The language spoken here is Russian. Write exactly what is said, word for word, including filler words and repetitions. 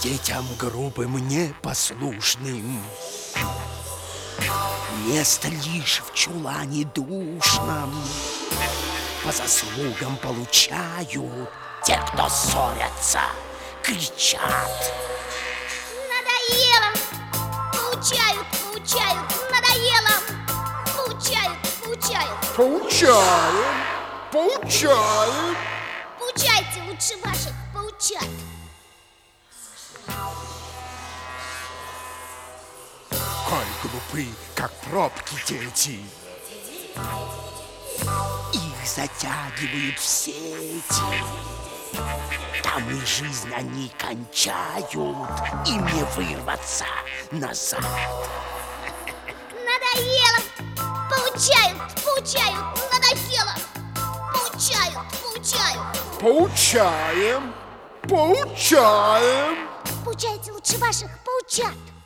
детям грубым, непослушным место лишь в чулане душном. По заслугам получают те, кто ссорятся, кричат. Надоело! Поучают, поучают, надоело! Поучают, поучают. Поучаем, поучаем. Поучайте лучше ваших, поучать. Коль глупы, как пробки дети, их затягивают в сети. Там и жизнь они кончают, им не вырваться назад. Надоело! Поучают, поучают, надоело! Поучают, поучают. Поучаем, поучаем. Поучайте лучше ваших, поучат.